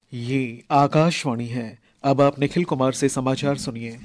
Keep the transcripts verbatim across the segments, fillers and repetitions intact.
ये आकाशवाणी है। अब आप निखिल कुमार से समाचार सुनिए।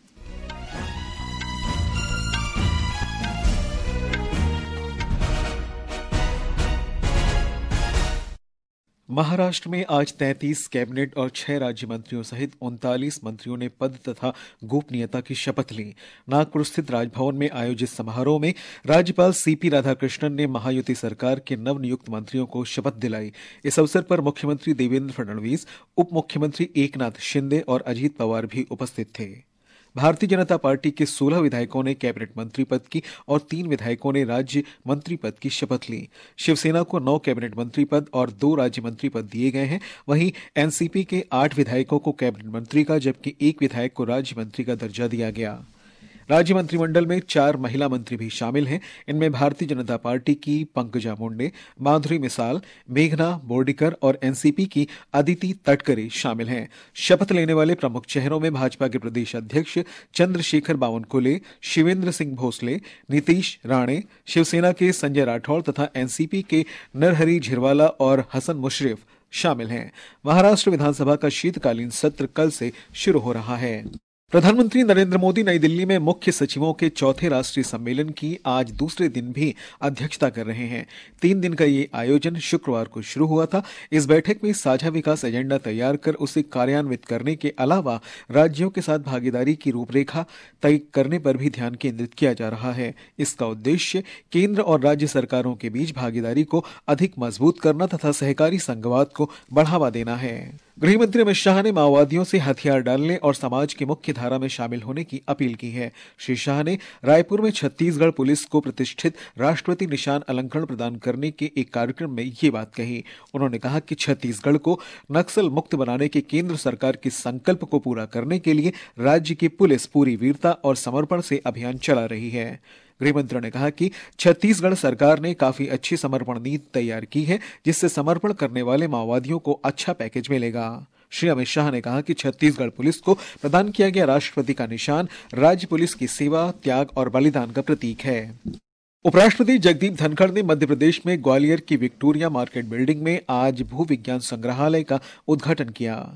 महाराष्ट्र में आज तैंतीस कैबिनेट और छह राज्य मंत्रियों सहित उनतालीस मंत्रियों ने पद तथा गोपनीयता की शपथ ली। नागपुर स्थित राजभवन में आयोजित समारोह में राज्यपाल सीपी राधाकृष्णन ने महायुति सरकार के नवनियुक्त मंत्रियों को शपथ दिलाई। इस अवसर पर मुख्यमंत्री देवेंद्र फडणवीस, उप मुख्यमंत्री एकनाथ शिंदे और अजीत पवार भी उपस्थित थे। भारतीय जनता पार्टी के सोलह विधायकों ने कैबिनेट मंत्री पद की और तीन विधायकों ने राज्य मंत्री पद की शपथ ली। शिवसेना को नौ कैबिनेट मंत्री पद और दो राज्य मंत्री पद दिए गए हैं। वहीं एनसीपी के आठ विधायकों को कैबिनेट मंत्री का जबकि एक विधायक को राज्य मंत्री का दर्जा दिया गया। राज्य मंत्रिमंडल में चार महिला मंत्री भी शामिल हैं। इनमें भारतीय जनता पार्टी की पंकजा मुंडे, माधुरी मिसाल, मेघना बोर्डीकर और एनसीपी की अदिति तटकरे शामिल हैं। शपथ लेने वाले प्रमुख चेहरों में भाजपा के प्रदेश अध्यक्ष चंद्रशेखर बावनकुले, शिवेंद्र सिंह भोसले, नीतीश राणे, शिवसेना के संजय राठौड़ तथा एनसीपी के नरहरी झिरवाला और हसन मुशर्रफ शामिल हैं। महाराष्ट्र विधानसभा का शीतकालीन सत्र कल से शुरू हो रहा है। प्रधानमंत्री नरेंद्र मोदी नई दिल्ली में मुख्य सचिवों के चौथे राष्ट्रीय सम्मेलन की आज दूसरे दिन भी अध्यक्षता कर रहे हैं। तीन दिन का ये आयोजन शुक्रवार को शुरू हुआ था। इस बैठक में साझा विकास एजेंडा तैयार कर उसे कार्यान्वित करने के अलावा राज्यों के साथ भागीदारी की रूपरेखा तय करने पर भी ध्यान केंद्रित किया जा रहा है। इसका उद्देश्य केंद्र और राज्य सरकारों के बीच भागीदारी को अधिक मजबूत करना तथा सहकारी संघवाद को बढ़ावा देना है। गृहमंत्री अमित शाह ने माओवादियों से हथियार डालने और समाज की मुख्य धारा में शामिल होने की अपील की है। श्री शाह ने रायपुर में छत्तीसगढ़ पुलिस को प्रतिष्ठित राष्ट्रपति निशान अलंकरण प्रदान करने के एक कार्यक्रम में ये बात कही। उन्होंने कहा कि छत्तीसगढ़ को नक्सल मुक्त बनाने के केंद्र सरकार के संकल्प को पूरा करने के लिए राज्य की पुलिस पूरी वीरता और समर्पण से अभियान चला रही है। गृहमंत्री ने कहा कि छत्तीसगढ़ सरकार ने काफी अच्छी समर्पण नीति तैयार की है, जिससे समर्पण करने वाले माओवादियों को अच्छा पैकेज मिलेगा। श्री अमित शाह ने कहा कि छत्तीसगढ़ पुलिस को प्रदान किया गया राष्ट्रपति का निशान राज्य पुलिस की सेवा, त्याग और बलिदान का प्रतीक है। उपराष्ट्रपति जगदीप धनखड़ ने मध्य प्रदेश में ग्वालियर की विक्टोरिया मार्केट बिल्डिंग में आज भूविज्ञान संग्रहालय का उद्घाटन किया।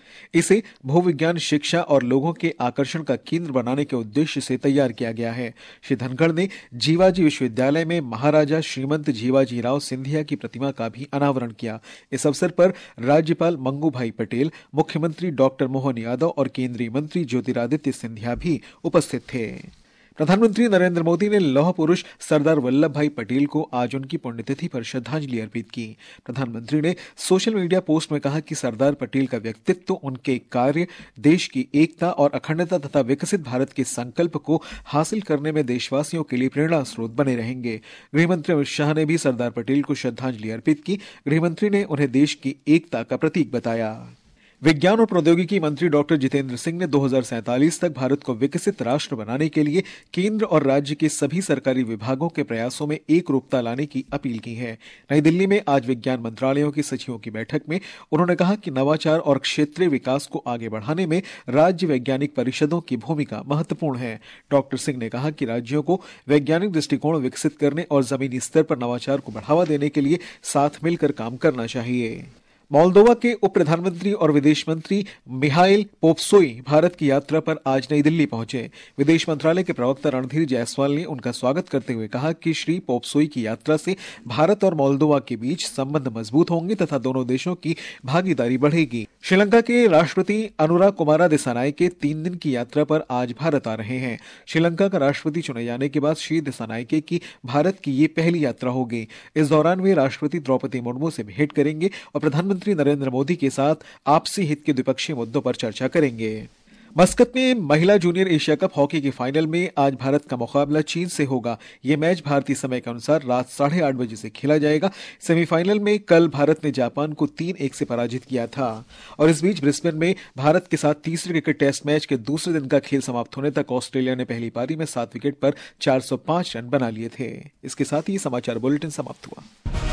इसे भूविज्ञान शिक्षा और लोगों के आकर्षण का केंद्र बनाने के उद्देश्य से तैयार किया गया है। श्री धनखड़ ने जीवाजी विश्वविद्यालय में महाराजा श्रीमंत जीवाजी राव सिंधिया की प्रतिमा का भी अनावरण किया। इस अवसर पर राज्यपाल मंगू भाई पटेल, मुख्यमंत्री डॉक्टर मोहन यादव और केंद्रीय मंत्री ज्योतिरादित्य सिंधिया भी उपस्थित थे। प्रधानमंत्री नरेंद्र मोदी ने लौह पुरुष सरदार वल्लभ भाई पटेल को आज उनकी पुण्यतिथि पर श्रद्धांजलि अर्पित की। प्रधानमंत्री ने सोशल मीडिया पोस्ट में कहा कि सरदार पटेल का व्यक्तित्व, उनके कार्य देश की एकता और अखंडता तथा विकसित भारत के संकल्प को हासिल करने में देशवासियों के लिए प्रेरणा स्रोत बने रहेंगे। गृहमंत्री अमित शाह ने भी सरदार पटेल को श्रद्धांजलि अर्पित की। गृहमंत्री ने उन्हें देश की एकता का प्रतीक बताया। विज्ञान और प्रौद्योगिकी मंत्री डॉक्टर जितेंद्र सिंह ने दो हज़ार सैंतालीस तक भारत को विकसित राष्ट्र बनाने के लिए केंद्र और राज्य के सभी सरकारी विभागों के प्रयासों में एक रूपता लाने की अपील की है। नई दिल्ली में आज विज्ञान मंत्रालयों के सचिवों की बैठक में उन्होंने कहा कि नवाचार और क्षेत्रीय विकास को आगे बढ़ाने में राज्य वैज्ञानिक परिषदों की भूमिका महत्वपूर्ण है। डॉक्टर सिंह ने कहा कि राज्यों को वैज्ञानिक दृष्टिकोण विकसित करने और जमीनी स्तर पर नवाचार को बढ़ावा देने के लिए साथ मिलकर काम करना चाहिए। मोल्दोवा के उप प्रधानमंत्री और विदेश मंत्री मिहाइल पोप्सोई भारत की यात्रा पर आज नई दिल्ली पहुंचे। विदेश मंत्रालय के प्रवक्ता रणधीर जायसवाल ने उनका स्वागत करते हुए कहा कि श्री पोप्सोई की यात्रा से भारत और मोल्दोवा के बीच संबंध मजबूत होंगे तथा दोनों देशों की भागीदारी बढ़ेगी। श्रीलंका के राष्ट्रपति अनुरा कुमारा दिसानायके तीन दिन की यात्रा पर आज भारत आ रहे हैं। श्रीलंका का राष्ट्रपति चुने जाने के बाद श्री दिसानायके की भारत की ये पहली यात्रा होगी। इस दौरान वे राष्ट्रपति द्रौपदी मुर्मू से भेंट करेंगे और प्रधानमंत्री नरेंद्र मोदी के साथ आपसी हित के द्विपक्षीय मुद्दों पर चर्चा करेंगे। मस्कत में महिला जूनियर एशिया कप हॉकी के फाइनल में आज भारत का मुकाबला चीन से होगा। यह मैच भारतीय समय के अनुसार रात साढ़े आठ बजे से खेला जाएगा। सेमीफाइनल में कल भारत ने जापान को तीन एक से पराजित किया था। और इस बीच ब्रिस्बेन में भारत के साथ तीसरे क्रिकेट टेस्ट मैच के दूसरे दिन का खेल समाप्त होने तक ऑस्ट्रेलिया ने पहली पारी में सात विकेट पर चार सौ पांच रन बना लिए थे। इसके साथ ही समाचार बुलेटिन समाप्त हुआ।